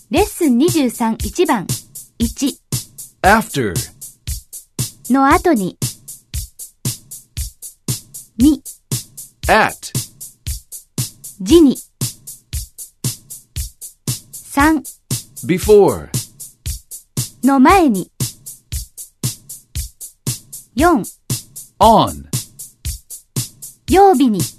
レッスン23、1番、1 after, の後に、2 at, 時に、3 before, の前に、4 on, 曜日に、